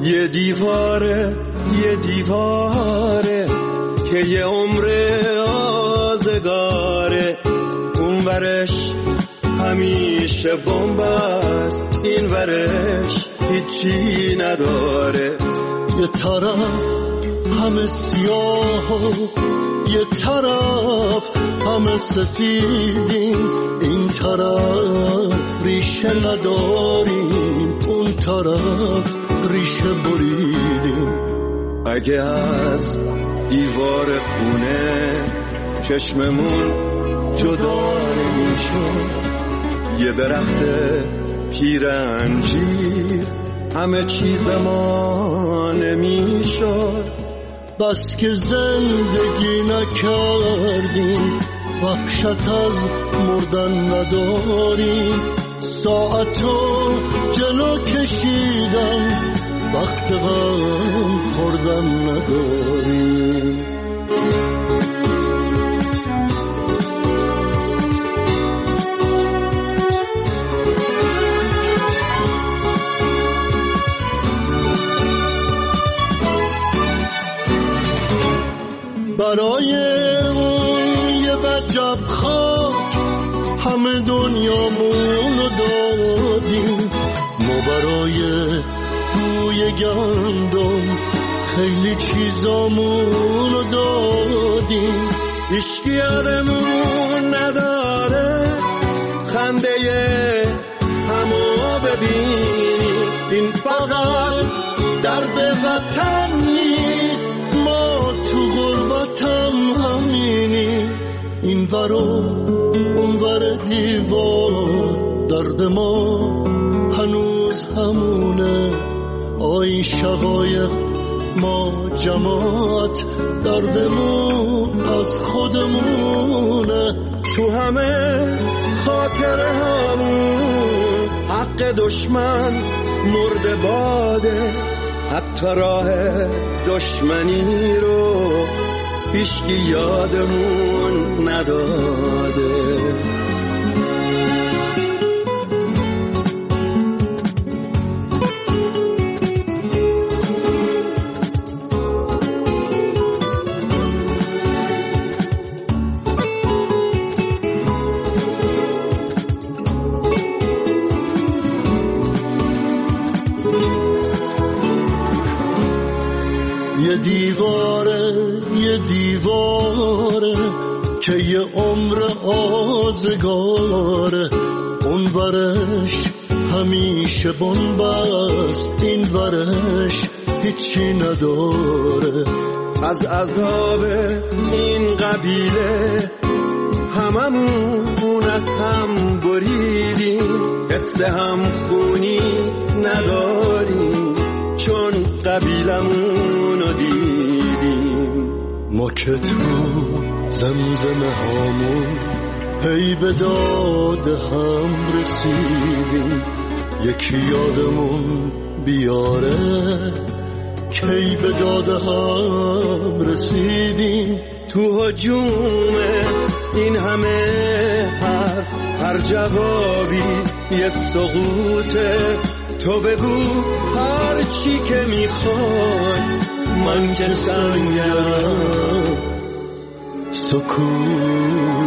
یه دیواره که یه عمر آزگاره، اون ورش همیشه بمب است، این ورش هیچی نداره. یه طرف همه سیاه و یه طرف همه سفیدیم، این طرف ریشه نداریم، اون طرف ریشه بریدیم. اگه از دیوار خونه چشممون جدا نمیشد، یه درخت پیر انجیر همه چیز ما نمیشد. بس که زندگی نکردیم، وحشت از مردن نداریم، ساعتو جلو کشیدن، وقت غم خوردن نداریم. برای اون یه وجب خاک همه دنیامونو دادیم، ما برای بوی گندم خیلی چیزامونو دادیم. هیچکی یادمون نداره خنده همو ببینی، این فقط درد وطن نیست، ما تو غربتم همینی. این ور و اون ور دیوار درد ما هنوز همونه، آی شقایق ما جماعت دردمون از خودمونه. تو همه خاطره همون حق دشمن مرد باده، حتی راه دشمنی رو هیچکی یادمون نداده. یه دیواره که یه عمر آزگاره، اون ورش همیشه بمب است، این ورش هیچی نداره. از عذاب این قبیله هممون از هم بریدیم، قصه هم خونی نداریم چون قبیلمونو دیدیم. ما که تو زمزمه هامون هی به داد هم رسیدیم، یکی یادمون بیاره کی به داد هم رسیدیم. تو هجوم این همه حرف هر جوابی یه سقوطه، تو بگو هر چی که میخوای، من که سنگم سکوته.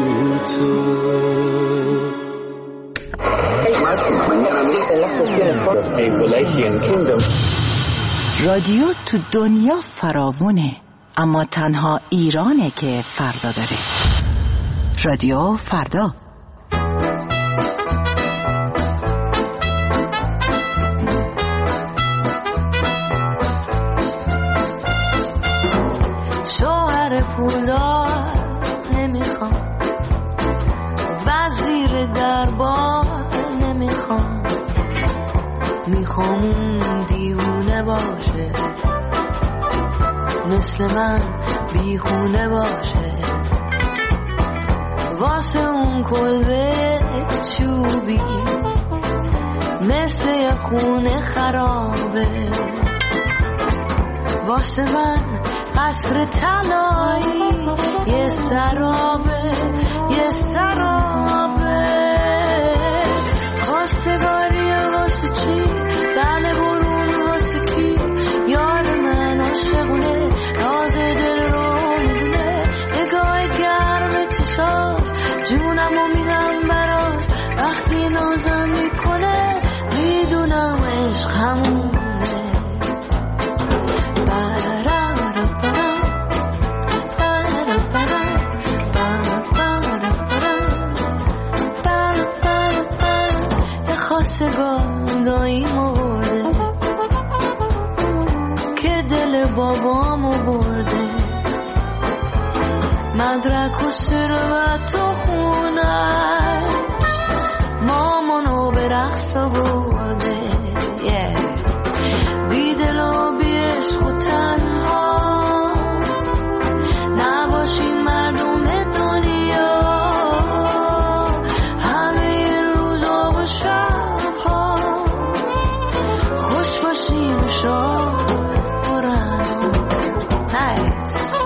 رادیو تو دنیا فراوونه، اما تنها ایرانه که فردا داره. رادیو فردا. شوهر پولدار نمیخوام، وزیر دربار نمیخوام، میخوام اون دیوونه باشه، مثل من بیخونه باشه، واسه اون کلبه چوبی مثل یه خونه خرابه، واسه من قصر طلایی یه سرابه، یه سرابه. خواستگاری واسه چی؟ بله برون واسه کی؟ بابامو برده مدرک و ثروت و خونه مامانو به رقص برده بی دل و بی عشق و تنها نباشین مردم دنیا همه روزا و شبها خوش باشین و شاد برن نایس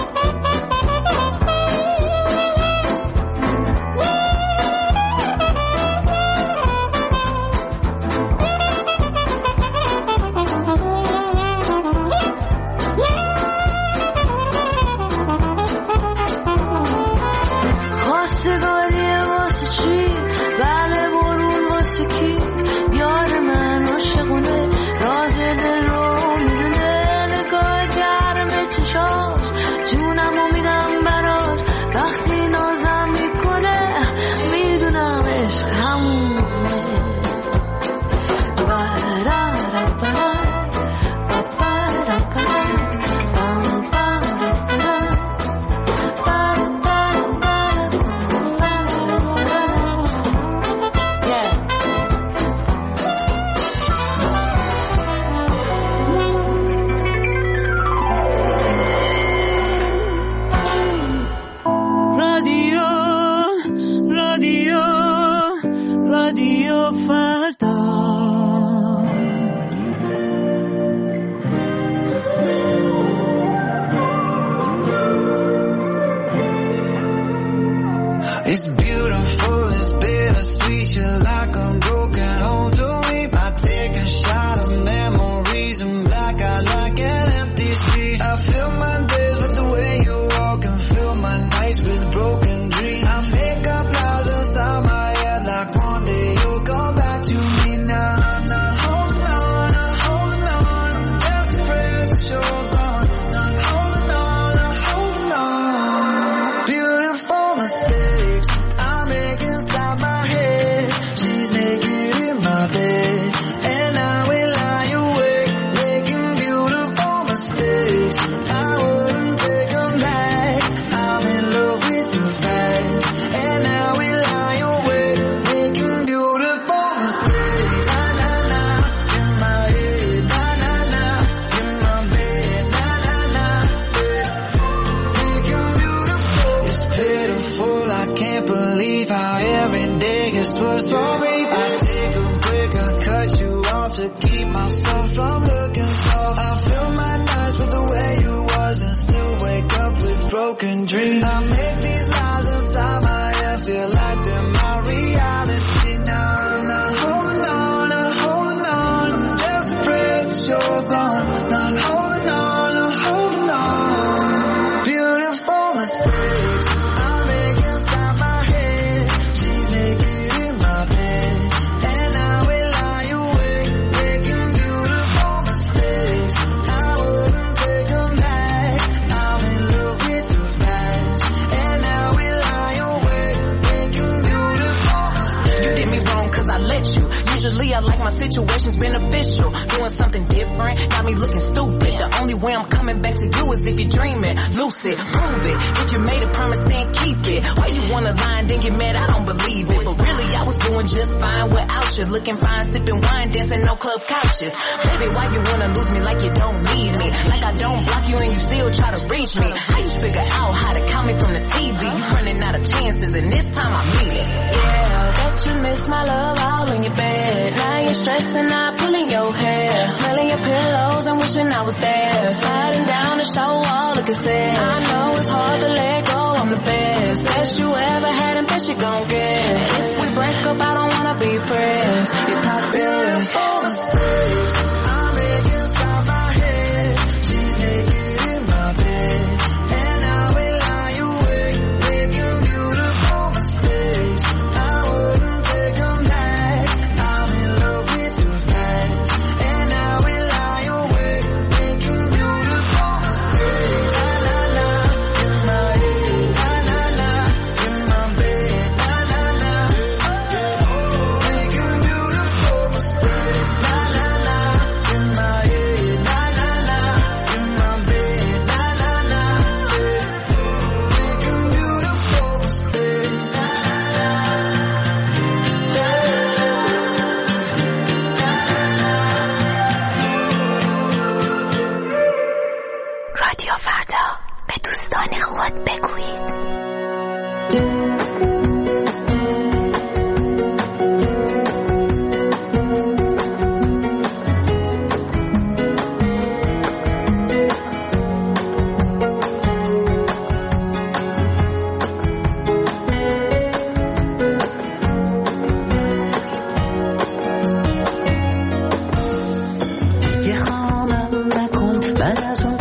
It's beautiful, it's bittersweet. You're like a broken home to me. I take a shot of memories and black out like an empty street. I fill my days with the way you walk and fill my nights with broken dreams. I make up lies inside my head like one day you'll come back to me. Now I'm not holding on, I'm holding on. I'm just afraid that you're gone. Not holding on, I'm holding on. Beautiful mistakes I make inside my head. She's naked in my bed and I will lie awake making beautiful mistakes. I wouldn't take them back. I'm in love with the past and I will lie awake making beautiful mistakes. Na na na in my head, na na na in my bed, na na na making beautiful. It's pitiful, I can't believe how every day gets worse for me. I take a break, I cut you off to keep myself from looking soft. I fill my nights with the way you was and still wake up with broken dreams. I make these lies inside my head feel like they're my reality. Now I'm not holding on, I'm holding on. I'm just afraid that you're gone. Not holding on, I'm holding on. Beautiful mistakes I make inside my head. She's naked in my bed and I will lie awake making beautiful mistakes. I wouldn't take them back. I'm in love with the past and I will lie awake making beautiful mistakes. You did me wrong cause I let you. Usually I like my situations beneficial. Doing something different got me looking stupid. The only way I'm coming back to you is if you're dreaming. Lucid, prove it. If you made a promise, then keep it. Why you wanna lie and then get mad? I don't believe it. But really I was doing just fine without you. Looking fine, sipping wine, dancing no club couches. Baby, why you wanna lose me like you don't need me? Like I don't block you and you still try to reach me. How you figure out how to count me from the TV? You running out of chances and this time I mean it. Yeah, bet you miss my love all in your bed. Now you're stressing out, pulling your hair, smelling your pillows and wishing I was there. Sliding down the show wall, looking sad. I know it's hard to let go, I'm the best. Best you ever had and best you gon' get. If we break up, I don't wanna be friends. You're toxic. Beautiful mistakes I make inside my head. She's naked in my bed and I will lie awake making beautiful mistakes. I wouldn't take them back. I'm in love with the past and I will lie awake making beautiful mistakes. Na na na in my head, na na na in my bed, na na na making beautiful mistakes. Na na na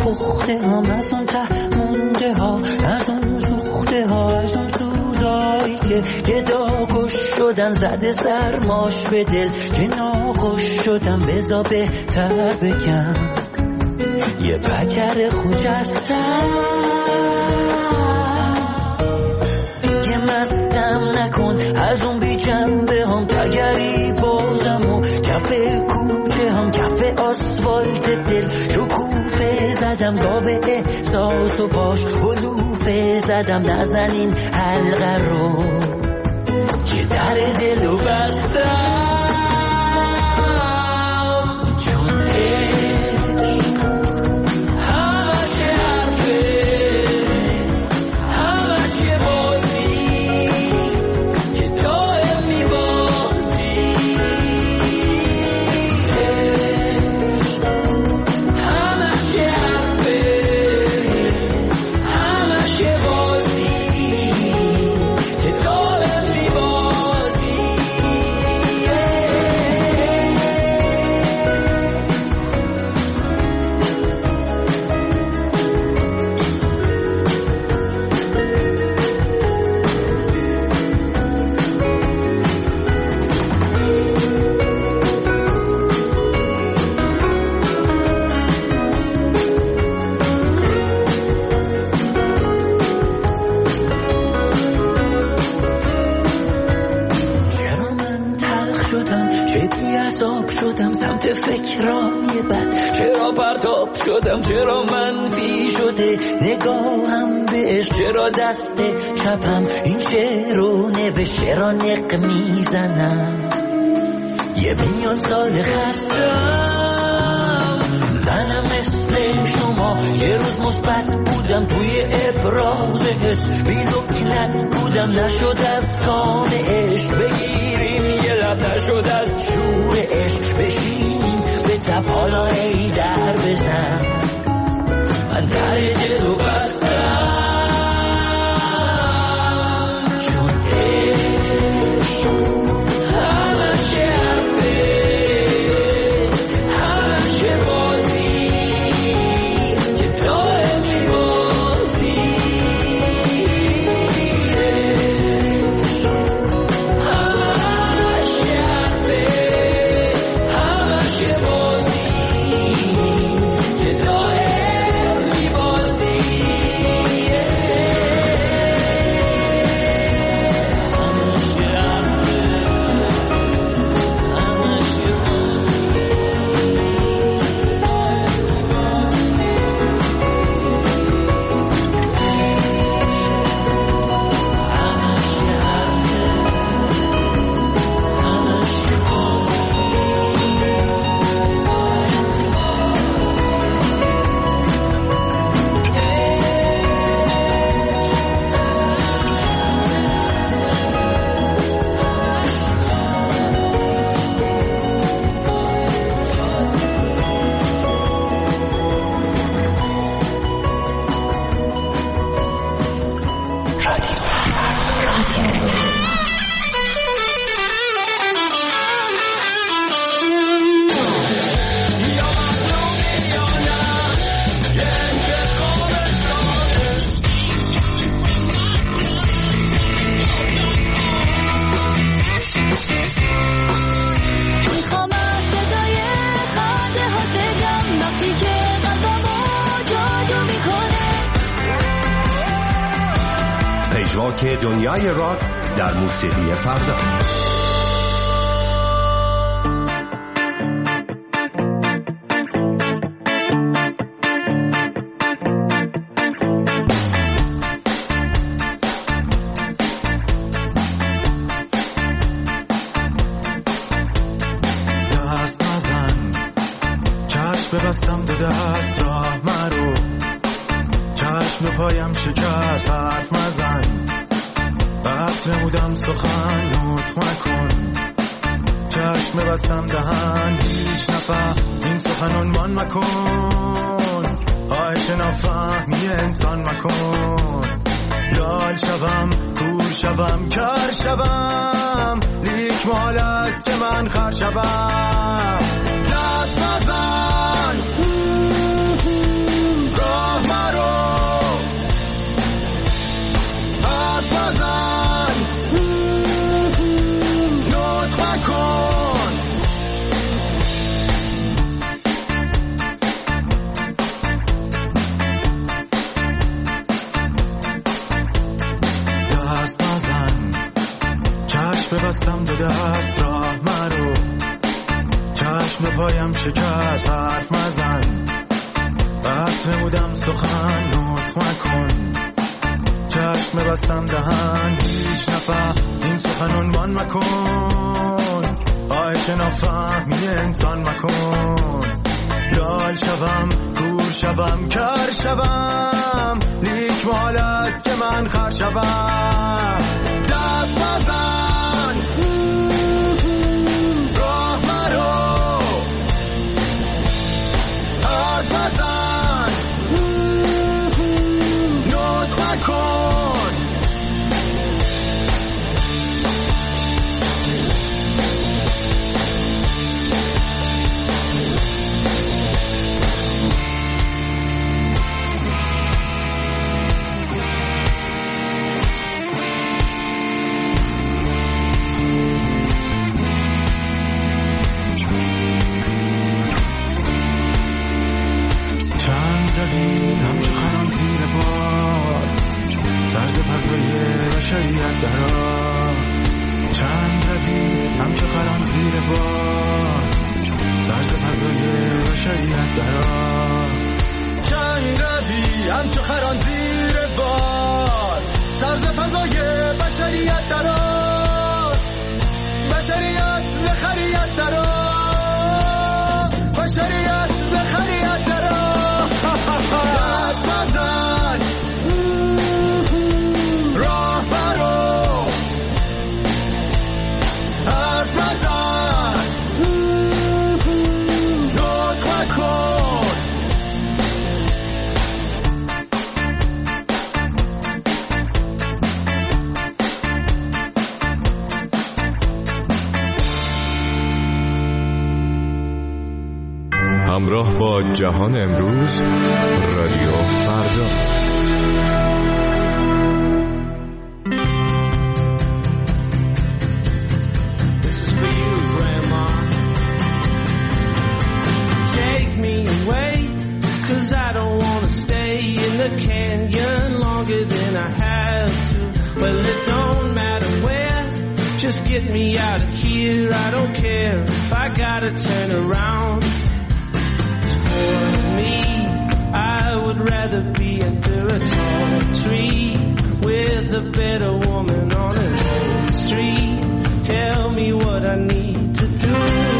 پخته هم، از اون ته مونده ها، از اون سوخته ها، از اون سوزایی که گداگوش شدن زده سرماش به دل که ناخوش شدم. بزا بهتر بگم یه پکر خوجستم که مستم نکن از اون بی جنبه هم، تگری بازم و کف کوچه هم، کف آسفالت دل شکوفه زدم، گاوه احساس و باش حلوفه زدم. نزنین حلقه رو که در دل رو بستم، چون فکرای بد چرا پرتاب شدم، چرا منفی شده نگاهم بهش، چرا دست چپم این شعر رو نوشت، چرا نق میزنم یه میلیون سال خستم. منم مثل شما یه روز مثبت بودم توی ابراز حس، بی لکنت بودم نشد از کام عشق بگیریم یه لب، نشد از شور عشق بشینیم به تب، حالا ای در بزن من در دل رو بستم، چون عشق همش حرفه همش بازی که دائم میبازی، همش حرفه همش بازی که دائم میبازی. پژواک دنیای راک در موسیقی فردا. دست نزن چشم ببستم به دست راه مرو، چشم پایم شکست حرف مزن، وقت نمودم سخن نوت مکن، چشم بستم دهن هیچ نفهم این سخن عنوان مکن، خواهش نافهمی انسان مکن، لال شوم کور شوم کر شوم، لیک محال است که من خر شوم. دست نزن ببستم به دست راه مرو، چشم به پایم شکست حرف مزن، وقت نمودم سخن نطق مکن، چشم ببستم دهن هیچ نفهم این سخن عنوان مکن، آیش نافهمی انسان مکن، لال شوم کور شوم کر شوم، لیک محال است که من خر شوم، دست بزن راه مرو، حرف بزن نطق مکن، همچه خران زیر باد طرز فضای بشریت درا، چند روی همچه خران زیر باد طرز فضای بشریت درا، چند روی همچه خران زیر باد طرز فضای بشریت درا، بشریت زخریت درا، بشریت زخریت درا، دست بزن راه برو، حرف بزن نطق مکن، همراه با جهان امروز رادیو فردا. Just get me out of here, I don't care if I gotta turn around. For me, I would rather be under a tall tree with a better woman on an old street. Tell me what I need to do.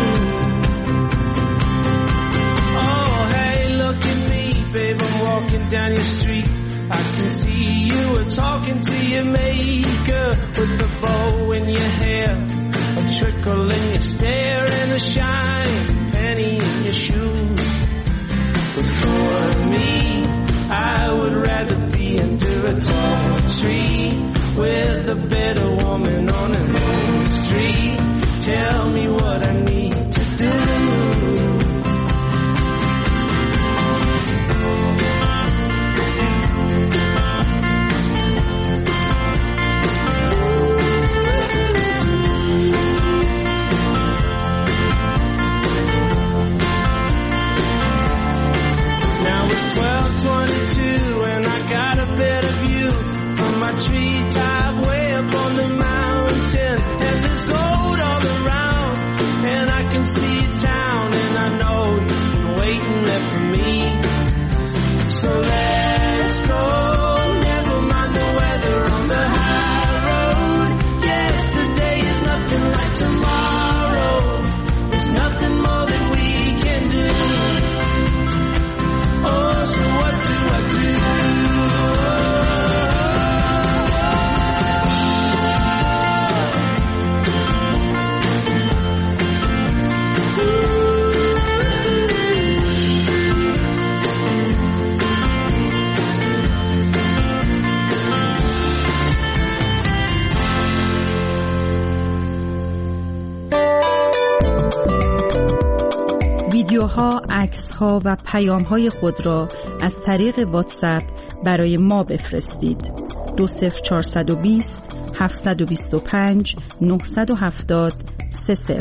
Oh, hey, look at me, babe, I'm walking down your street. I can see you were talking to your maker with the bow in your hair, a trickle in your stare and a shiny penny in your shoes. But for me, I would rather be under a tall tree with a better woman on an old street. Tell me what I need to do. Treetop way up on the mountain, and there's gold all around, and I can see town, and I know you've been waiting there for me. So let's go, never mind the weather on the high road. Yesterday is nothing like tomorrow, there's nothing more that we can do. Oh, so what do I do? ویدیوها، عکس‌ها و پیام‌های خود را از طریق واتساپ برای ما بفرستید. 20420 725 970 30.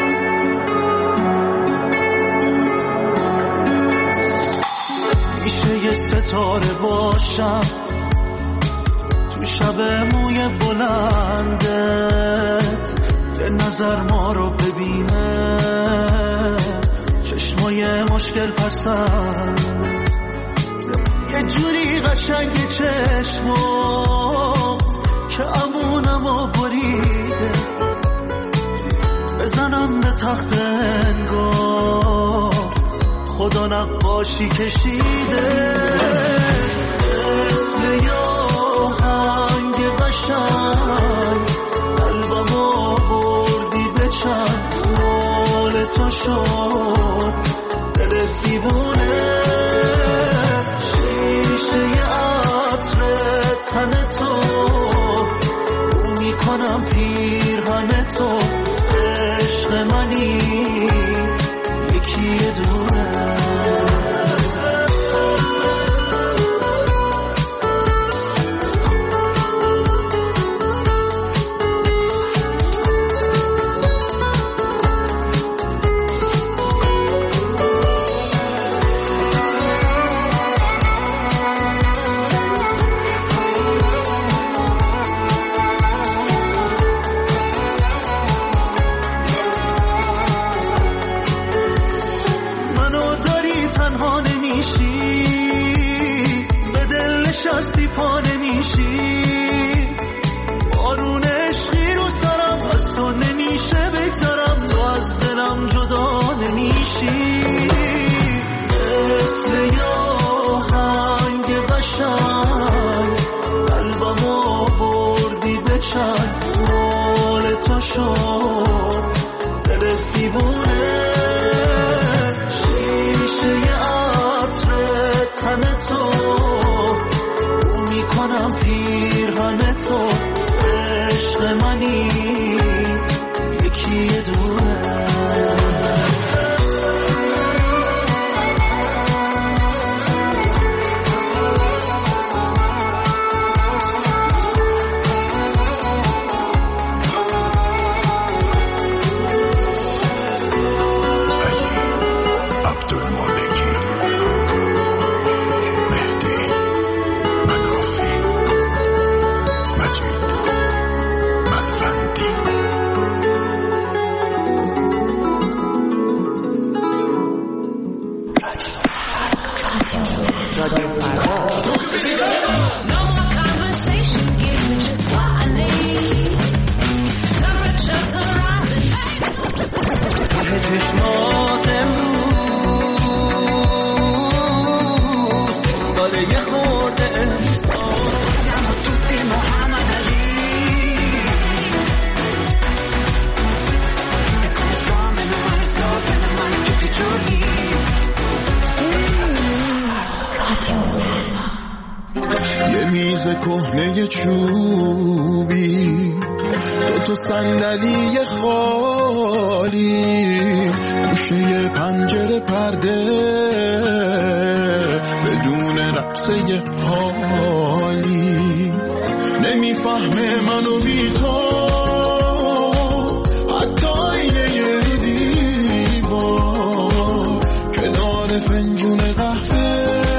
میشه نظر ما رو ببینه، چشمای مشکل پسند یه جوری قشنگ چشماست که امونمو بریده، بزنم به تخت انگار خدا نقاشی کشیده، مثل آهنگ قشنگ قلبمو بردی به چند، مال تو شد دل دیوونه، شیشه عطر تن تو رو میکنم پیرهن تو، عشق منی یکی دونه. نشستی پا نمیشی، بارون عشقی رو سرم از تو نمیشه بگذارم، تو از دلم جدا نمیشی، مثل آهنگ قشنگ قلبمو بردی به چند، مال تو شد دل دیوونه، شیشه عطر تن تو کنم پیرهن تو، عشق منی یکی دونه. کهنه چوبی، دو صندلی خالی، گوشه پنجره پرده بدون رقصه حالی، نمیفهمه منو بی تو، حتی اینه دیوار کنار فنجون قهوه،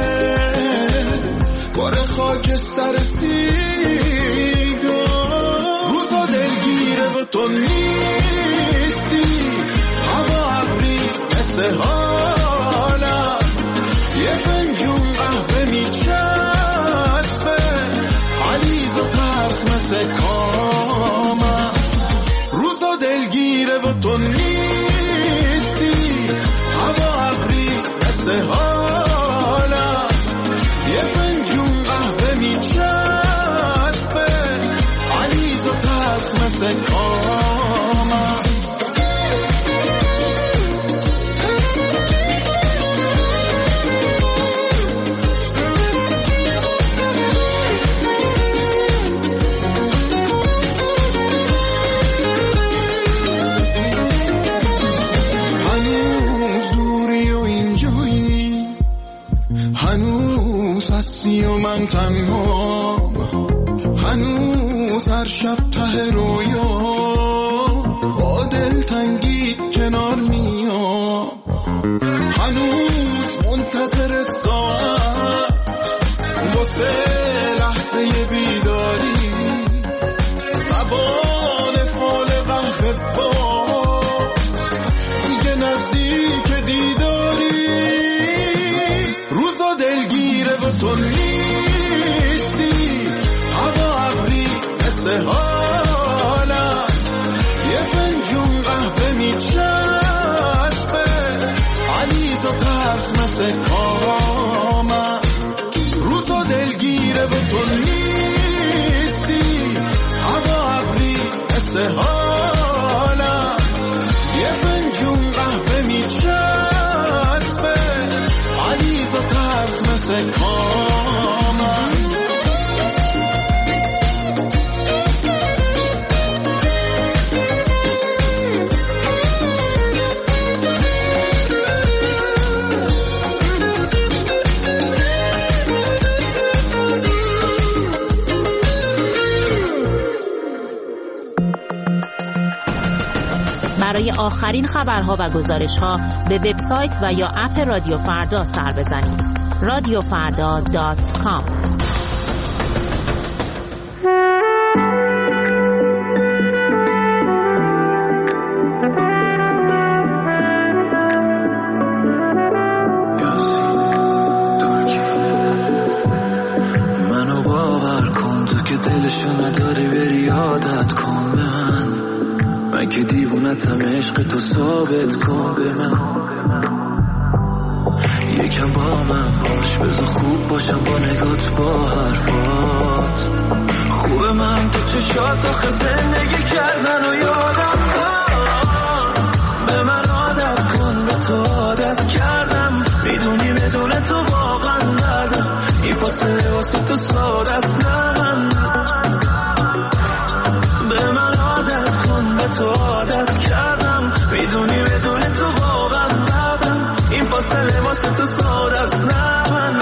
باره خاک سر سیگار، روزا دلگیره و تو نیستی، هوا ابری مثل حالم، یه فنجون قهوه میچسبه، علیز و تلخ مثل کامم، روزا دلگیره و تو نیستی، هوا ابری مثل حالم، یه فنجون قهوه میچسبه، علیز و تلخ مثل کامم. هنوز دوری و اینجایی، هنوز هستی و من تنها، هنوز هر شب ته رویا با دلتنگی کنار میام، هنوز منتظر ساعت واسه لحظه بیداری، زبان فال قهوه با ترس مثل کامم، رو تو دلگیره و تو نیستی، هوا ابری مثل حالم، یه فنجون قهوه میچسبه، علیزا ترس مثل کامم. برای آخرین خبرها و گزارش‌ها به وبسایت و یا اپ رادیو فردا سر بزنید. radiofarda.com. منو باور کن تو که دلشو نداری بری عادت کن به من که دیوونتم عشق تو ثابت کن به من. یکم با من باش بذار خوب باشم با نگات با حرفات. خوبه من تو چشات آخه زندگی کردن و یادم کن. به من عادت کن به تو عادت کردم، میدونی بدون تو واقعا دردم، این فاصله واسه تو ساده است نه من. به من عادت کن به تو عادت کردم، میدونی بدون تو واقعا دردم، این فاصله واسه تو ساده است نه من.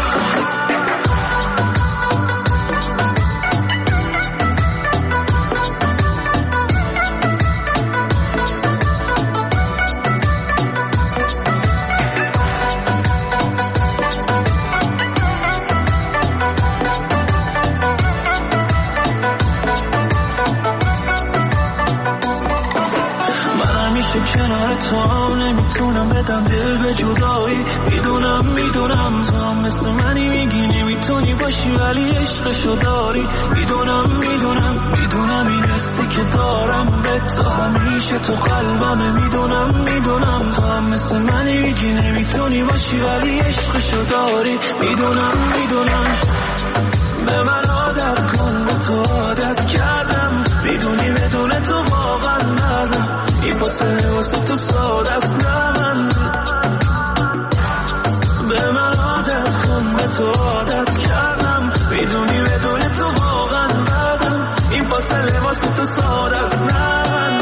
کنار تو هم نمیتونم بدم دل به جدایی، میدونم تو هم مثل منی میگی نمیتونی باشی ولی عشقشو داری. میدونم این حسی که دارم به تو همیشه تو قلبمه. میدونم تو هم مثل منی میگی نمیتونی باشی ولی عشقشو داری. میدونم به من عادت کن به تو عادت کردم، میدونی بدون تو واقعا ندم، این فاصله واسه تو ساده است نه من. به من عادت کن به تو عادت کردم، میدونی بدون تو واقعا ندم، این فاصله واسه تو ساده است نه من.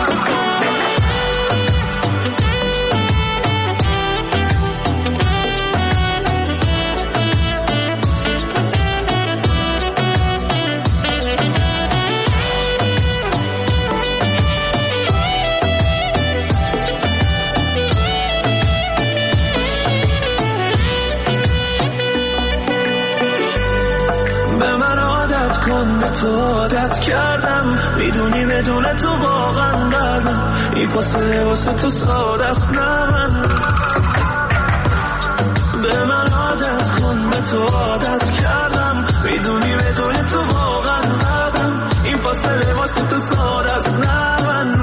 تو عادت کردم، میدونی بدون تو واقعا دردم، این فاصله واسه تو ساده است نه من. به من عادت کن به تو عادت کردم، میدونی بدون تو واقعا دردم، این فاصله واسه تو ساده است نه من.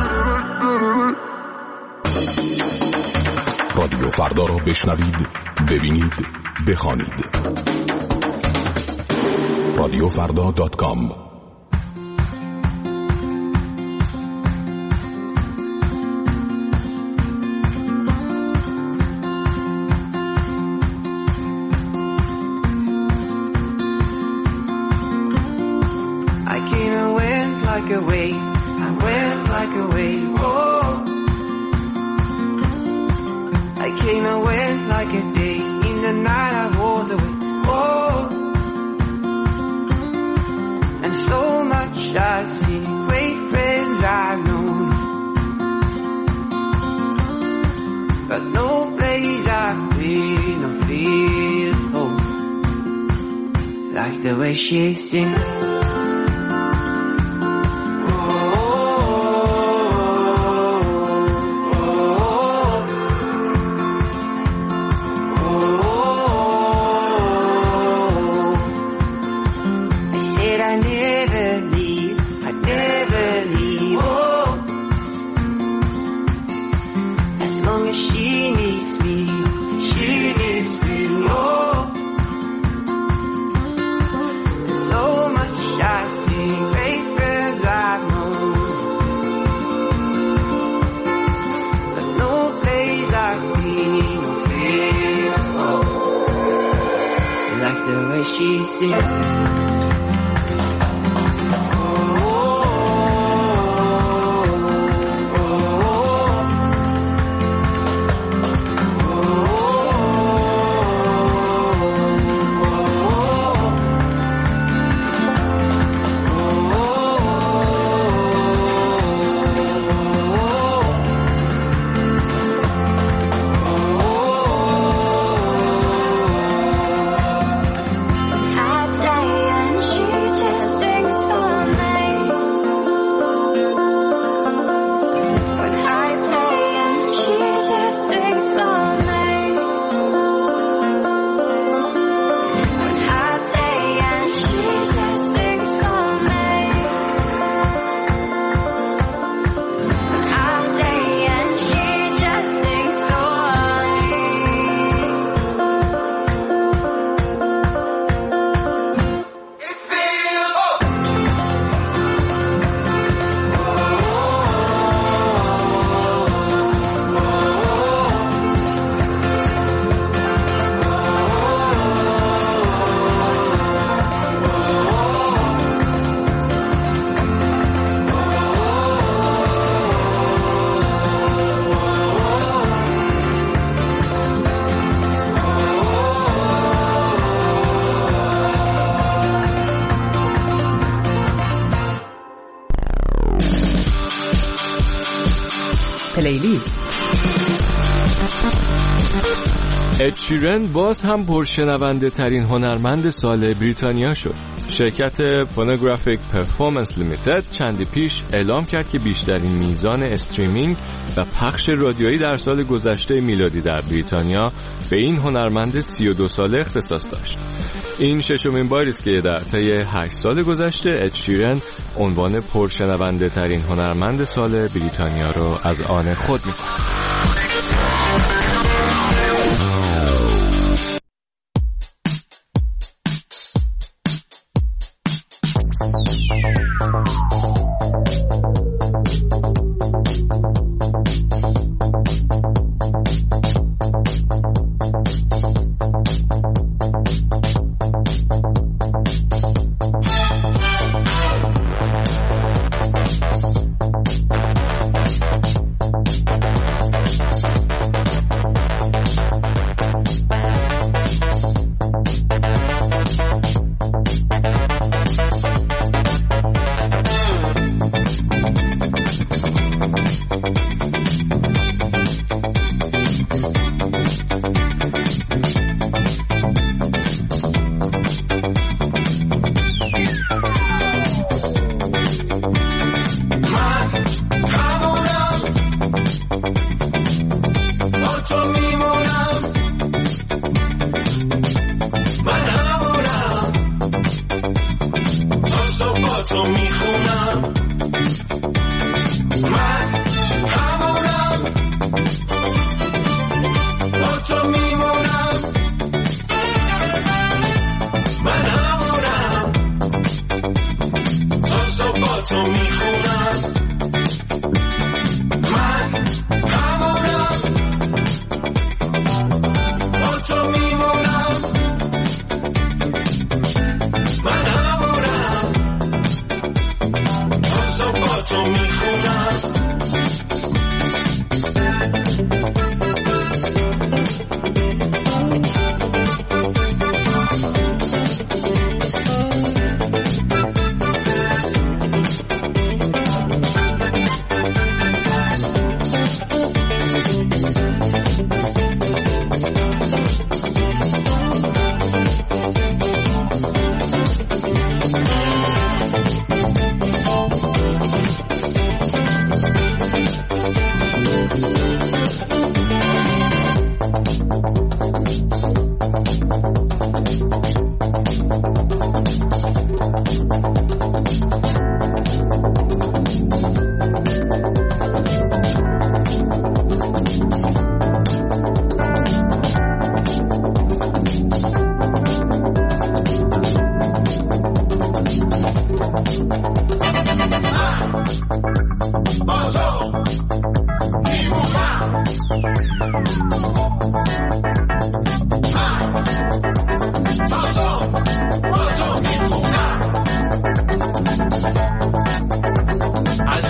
رادیو فردا را بشنوید، ببینید، بخوانید. radiofarda.com. Like a wave, I went like a wave, oh. I came and went like a day, in the night I was away, oh. And so much I've seen, great friends I've known, but no place I've been or feel home, like the way she sings. the way she sings. پلیلیست. اد شیرن باز هم پرشنونده ترین هنرمند سال بریتانیا شد. شرکت فونوگرافیک پرفورمنس لیمیتد چندی پیش اعلام کرد که بیشترین میزان استریمینگ و پخش رادیویی در سال گذشته میلادی در بریتانیا به این هنرمند 32 ساله اختصاص داشت. این ششمین باری است که در طی 8 سال گذشته اد شیرن عنوان پرشنونده ترین هنرمند سال بریتانیا رو از آن خود می‌کند.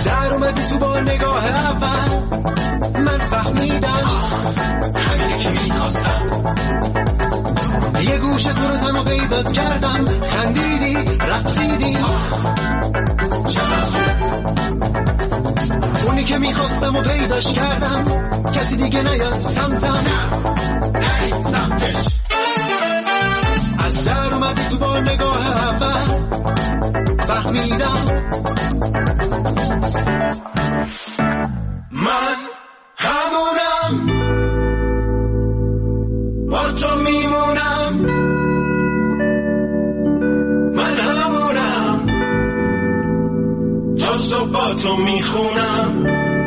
در اومدی تو با نگاه اول من فهمیدم همینه که میخواستم یه گوشه تو رو تنها پیدات کردم خندیدی رقصیدی اونی که میخواستم و پیداش کردم کسی دیگه نیاد سمتم نرید سمتش از در اومدی تو با نگاه اول فهمیدم من همونم با تو میمونم من همونم تا صبح با تو میخونم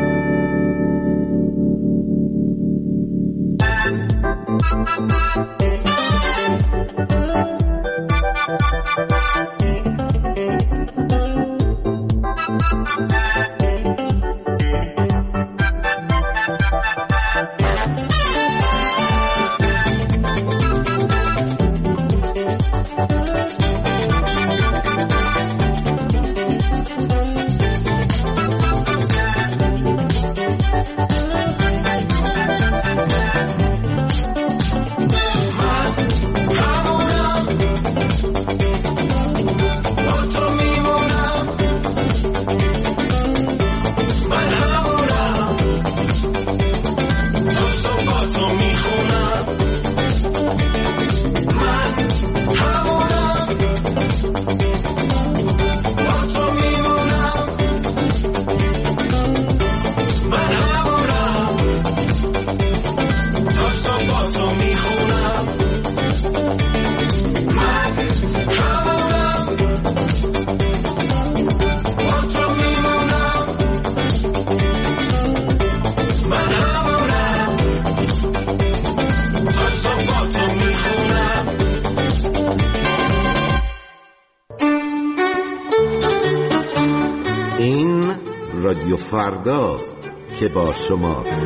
رادیو فرداست که با شماست.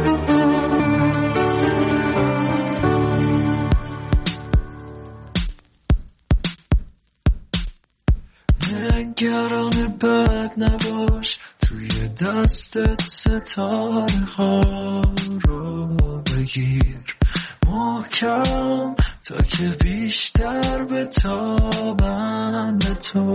نگران بد نباش، توی دستت ستاره ها رو بگیر محکم تا که بیشتر بتابن به تو.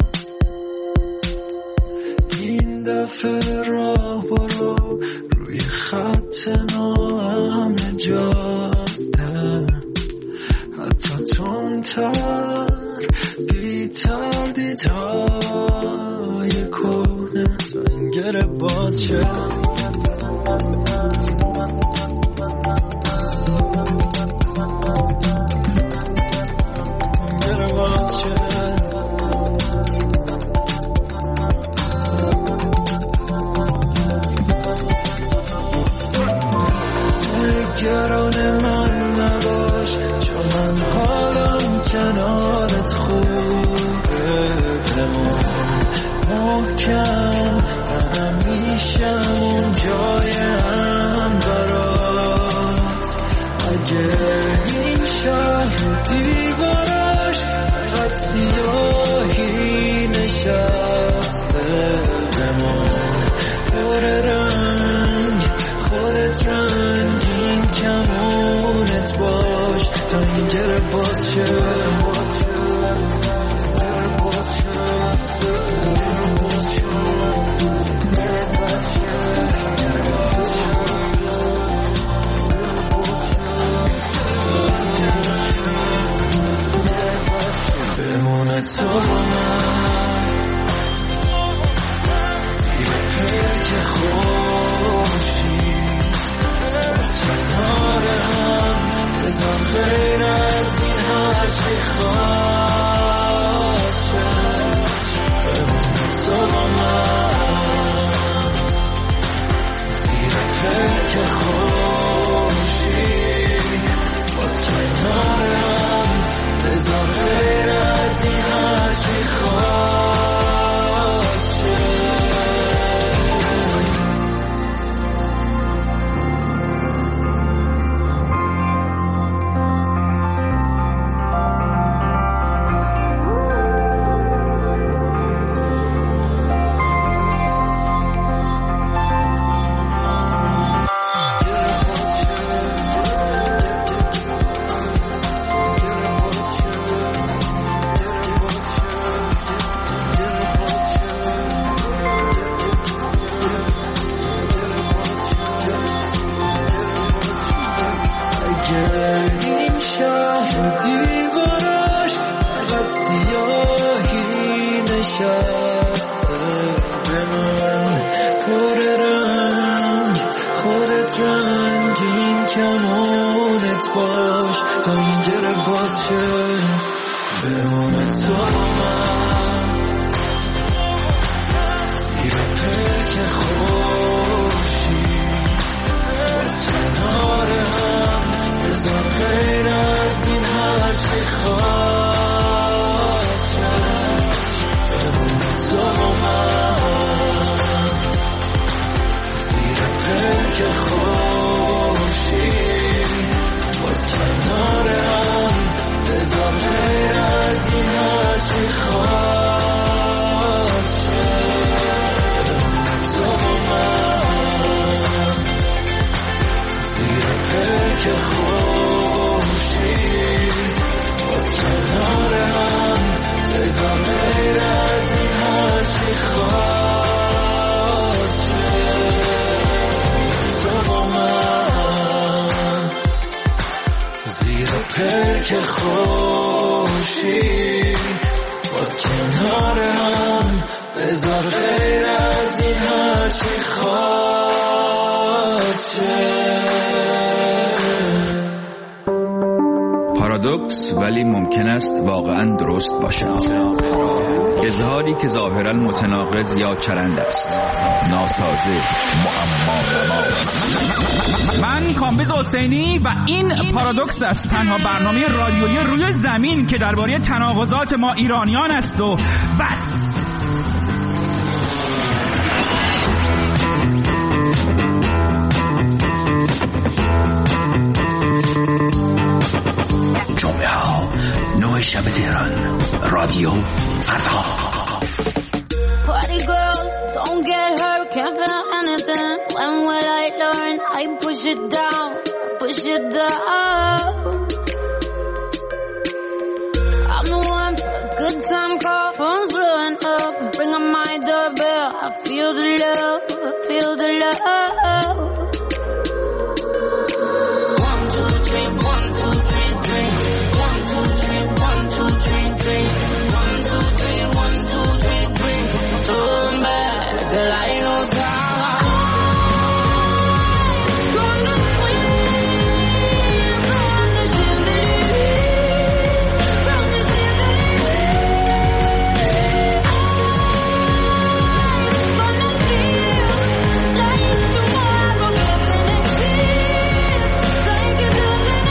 این دفعه راه برو روی خط ناامن جاده، حتی تندتر بی تردیدهای کهنه زنگر باز شه. نگران من نباش، چون من حالم کنارت خوبه. بمون محکم، من میشم اون جای بمونه تو من زیر پلک خوشی باز کنار هم بذار غیر از این هرچی خواست بمونه تو من زیر پلک خوشی باز کنار هم بذار غیر از این هرچی خواست تو من زیر پلک خوشی باز کنار هم بذار غیر از این هرچی خواست تو من زیر پلک خوشی باز کنار هم بذار غیر از این هرچی خواست پارادوکس ولی ممکن است واقعا درست باشد. اظهاری که ظاهرا متناقض یا چرند است، ناسازه، معما. من کامبیز حسینی و این پارادوکس است، تنها برنامه رادیویی روی زمین که درباره تناقضات ما ایرانیان است و بس. جمعه ها 9 شب تهران، رادیو فردا. Party girls, don't get hurt, can't feel anything. When will I learn? I push it down, push it down. I'm the one for a good time call, phone's blowing up. Bring on my doorbell, I feel the love, I feel the love. 1, 2, 3, 1, 2, 3, 3. 1, 2, 3, 1, 2, 3, 3. 1, 2, 3, 1, 2, 3, 3. Turn back till I know God. Gonna swim from the chandelier, from the chandelier. Gonna live like tomorrow doesn't exist, like it doesn't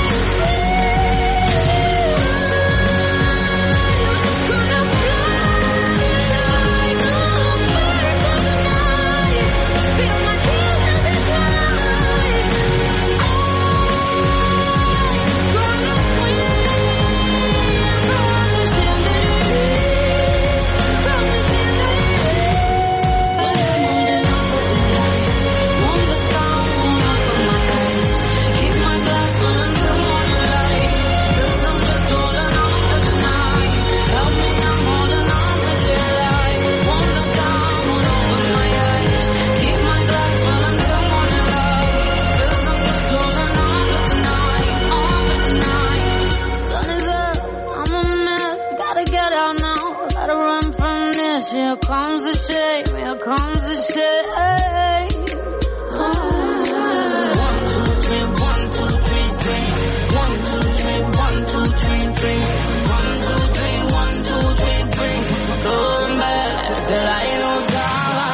here comes the shame, here comes the shame. 1, 2, 3, 1, 2, 3, 3. 1, 2, 3, 1, 2, 3, 3. 1, 2, 3, 1, 2, 3, 3. Going back till I know God.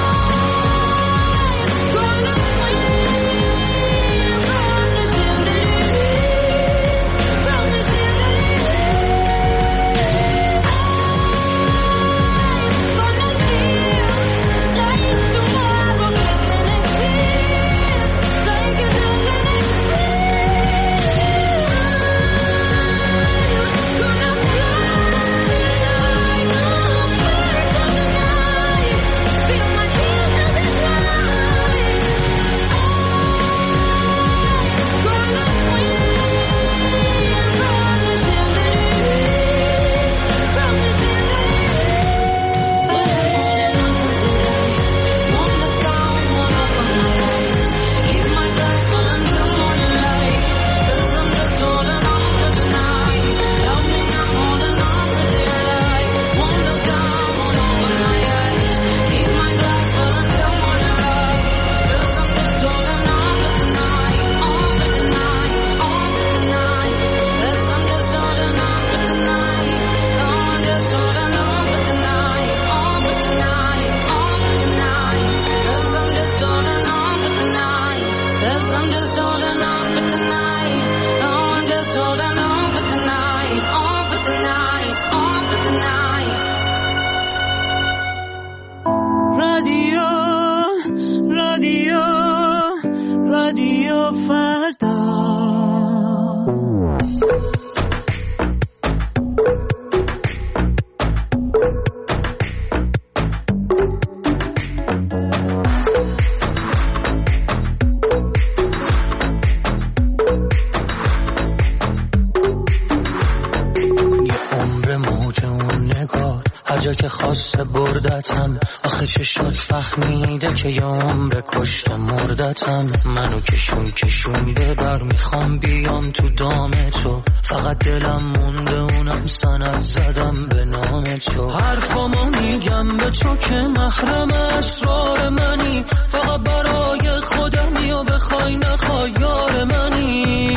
Gonna swim from the chandelier, from the chandelier. فردا. جا که خواسته بردتم، آخه چه شد فهمیده که یه عمر کشته مردتم. منو کشونده بر میخوام بیام تو دام تو، فقط دلم مونده اونم سند زدم به نام تو. حرفامو میگم به تو که محرم اسرار منی، فقط برای خودمی و بخوای نخوای یار منی.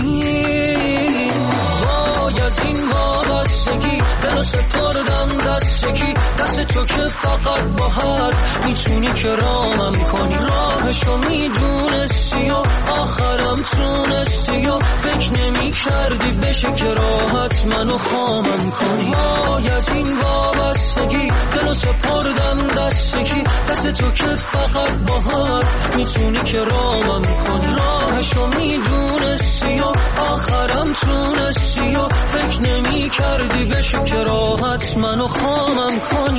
وای از این وابستگی دلو سپردم دست یکی، دست تو که فقط با هر میتونی که رامم کنی. راهشو میدونستی و آخرم تونستی و فکر نمی کردی بشه که راحت منو خامم کنی. وای از این وابستگی دلو سپردم دست یکی، دست تو که فقط با هر میتونی که رامم کنی. راهشو میدونستی و آخرم تونستی و فکر نمی کردی بشه که راحت منو خامم کنی.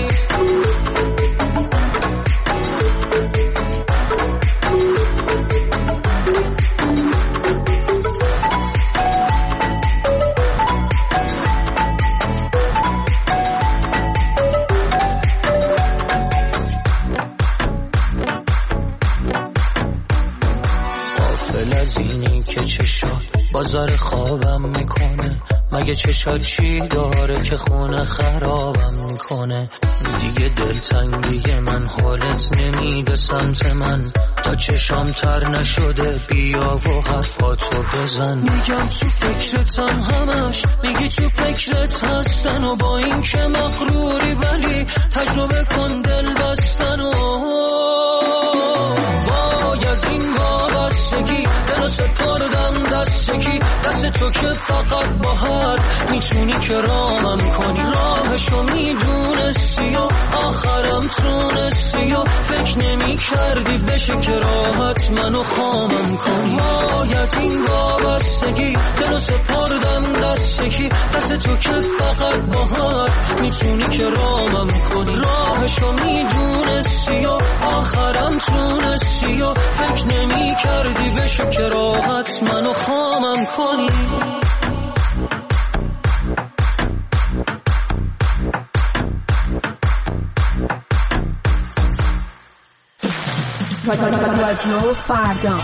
غافل از اینی که چه شد بازار خوابم میکنه، مگه چشات چی داره که خونه خرابم میکنه. دیگه دلتنگی من حالت نمیده سمت من، تا چشام تر نشده بیا و حرفاتو بزن. میگم تو فکرتم همش، میگی تو فکرت هستن و با این که مغروری ولی تجربه کن دل بستن. و وای از این وابستگی دلو سپردم دست یکی، دست تو که فقط با هر میتونی که رامم کنی. راهشو میدونستی و آخرم تونستی و فکر نمی کردی بشه که راحت منو خامم کنی. وای از این وابستگی دلو سپردم دست یکی، دست تو که فقط با هر میتونی که رامم کنی. راهشو میدونستی و آخرم تونستی و فکر نمی کردی بشه که راحت منو خامم کنی. رادیو فردا.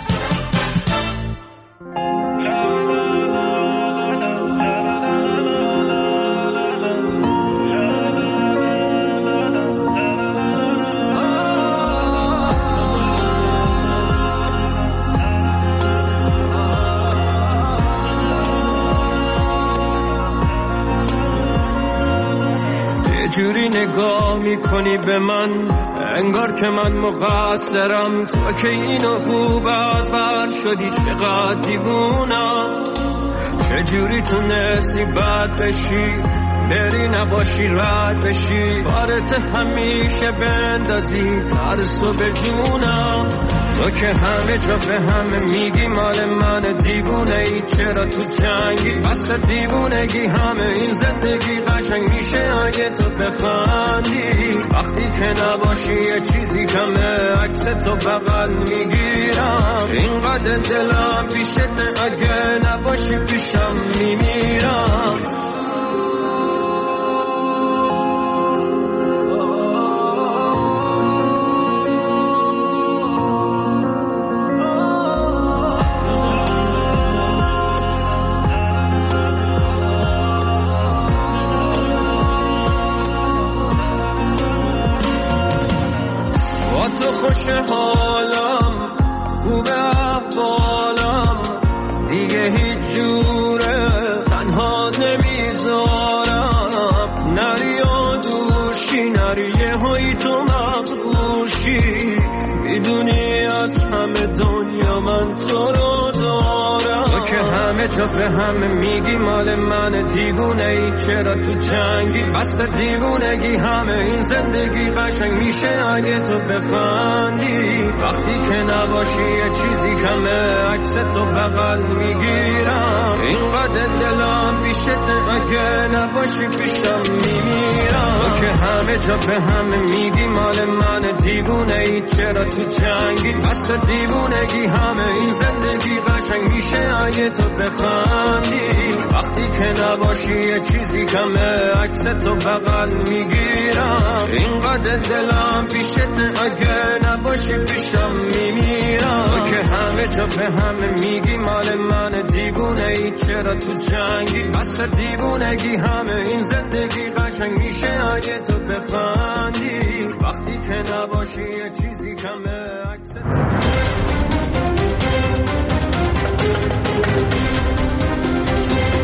جوری نگاه میکنی به من انگار که من مقصرم، تو که اینو خوب از بر شدی چقدر دیوونم. چجوری تونستی بد بشی بری نباشی رد بشی، بارت همیشه بندازی ترسو به جونم. تو که همه جا به همه میگی مال من دیوونه ای، چرا تو جنگی بس دیوونگی؟ همه این زندگی قشنگ میشه اگه تو بخندی، وقتی که نباشی یه چیزی کمه عکس تو بغل میگیرم. اینقدر دلم پیشت اگه نباشی پیشم میمیرم. خوش حالم خوب احوالم دیگه هیچ جوره تنها نمیذارم. نری و دوشی نری یه هایی تو مغروشی، میدونی از همه دنیا من تو رو دارم. تو که همه جا به همه میگی مال من دیوونه ای، چرا تو جنگی بس دیوونگی؟ همه این زندگی قشنگ میشه اگه تو بخندی، وقتی که نباشی یه چیزی کمه، عکس تو بغل میگیرم، اینقدر دلم پیشت اگه نباشی پیشم میمیرم. تو که همه جا به همه میگی مال من، دیوونه ای چرا تو جنگی؟ اصلا دیوونگی همه این زندگی قشنگ میشه اگه تو بخندی. وقتی که نباشی یه چیزی کمه، عکس تو بغل میگیرم، اینقدر دلم پیشت اگه نباشی پیشم میمیرم. تو که همه جا به همه میگی مال من، دیوونه ای چرا تو جنگی؟ اصلا دیوونگی همه این زندگی قشنگ میشه اگه تو بخندی. وقتی که نباشی یه چیزی کمه، عکس تو